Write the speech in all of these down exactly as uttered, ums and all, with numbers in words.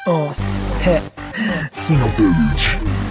آه هه سینا بلیج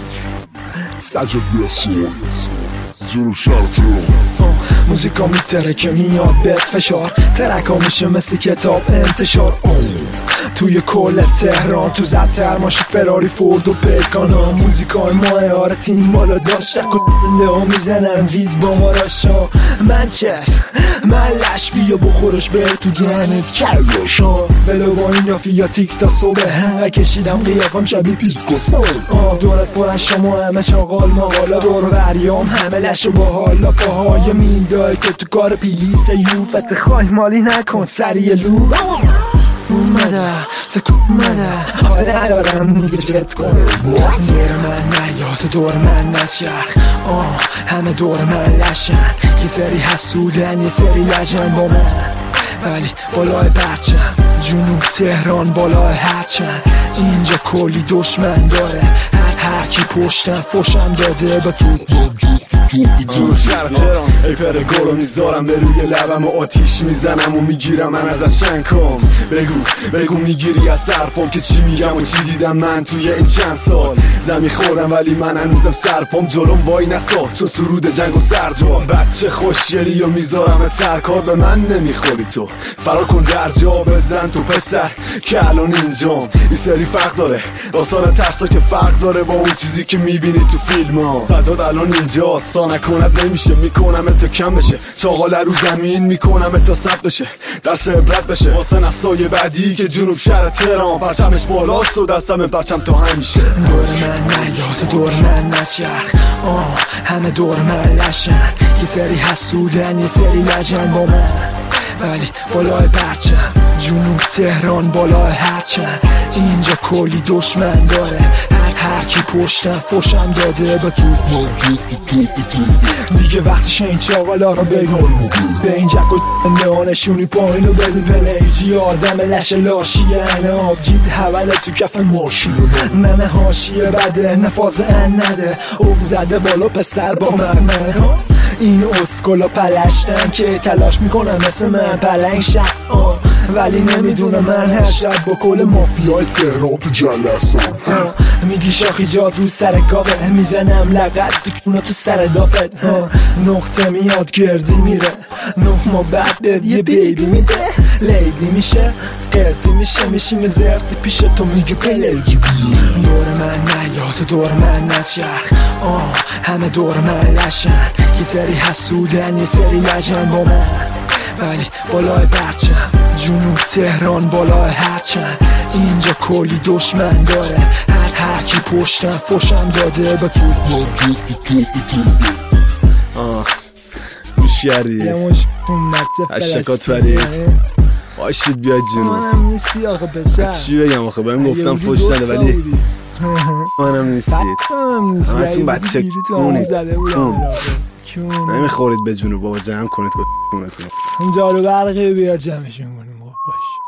سجاد رسول جنوب شهر تهران. موزیکا میتره که میاد بهت فشار، ترکا میشه مثل کتاب انتشار. توی کل تهران تو زدتر ماشی فراری فورد و پکانا. موزیکای ماه آره تیم بالا داشت شک و ها میزنن وید با ما راشا. من چت من لش بیا بخورش بر تو دهنت کلاشا. بلو با این یافی یا تیک تا صبح هنگه کشیدم قیافم شبیه پیکاسو. دورت پرن شما همه چاقال ماقالا دور وریام همه لش و با حالا پاهای میندای که تو کار پیلیس یوفت خواهی مالی نکن سریع لو اومده تک اومده حال ندارم دیگه جت کنه دور من نیاد دور من نچرخ آه همه دور من لشن یه سری حسودن یه سری لجن با من ولی بالای پرچم جنوب تهران بالای هرچند اینجا کلی دشمن داره هر کی پشتم فوشم داده با تو جنوب شهر تهران ای پر گلو میذارم به روی لبم و آتیش میزنم و میگیرم من ازش شنکم. بگو بگو میگیری از صرفم که چی میگم و چی دیدم من توی این چند سال. زمین خوردم ولی من هنوزم سرپام جلوم وای نسا چون سرود جنگ و سرجام. بچه خوشگلی و میذارم سرکار به من نمیخوری تو فرار کن در جا بزن تو پسر که الان اینجام. این سری فرق داره داستان ترسا که فرق داره با اون چیزی که میبینی تو فیلم ها. سجاد الان اینجا سا نکند نمیشه میکنم تا کم بشه چاقال رو زمین میکنم تا ثبت بشه درس عبرت بشه واسه نسلای بعدی که جنوب شهر تهران پرچمش بالاست و دستم پرچم تا همیشه. دور من نیاد دور من نچرخ آه همه دور من لشن یه سری حسودن یه سری لجن با من ولی بالای پرچم جنوب تهران بالای هرچند اینجا کلی دشمن داره هر هر کی پشتم فوشم داده با تو دیگه وقتش این چاقالا رو بگو به این جک و نهانشونی پایین رو بدی پلیجی آدم لش لاشیه انه آب جید حوله تو کف ماشین نمه هاشیه بده نفاظ ان نده اوب زده بالا پسر با مرمه این اسکولا پلشتن که تلاش میکنم مثل من پلنگ شد ولی نمیدونم من هر شب با کل مافیای تهران تو جلسه میگی شاخی جا رو سر گاوه میزنم لقد دکونا تو سر دافت نقطه میاد گردی میره نه ما بعد بد یه بیبی میده لیدی میشه قرتی میشه میشیم زرتی پیش تو میگه پلیجی دور من نیاد دور من نچرخ آه همه دور من لشن یه سری حسودن یه سری لجن با من ولی بالای پرچم جنوب تهران بالای هرچند اینجا کلی دشمن داره هر هر کی پشتم فوشم داده با تو آه میشیری اشکات فرید باشید بیاد جنوب. منم نیستی آخه پسر چی بگم آخه بهم گفتم فوش داده ولی منم نیستید همتون بچه کونید نمیخورید به جنوب بابا جمع کنید کونتون جارو برقی بیار جمعشون کنیم باش.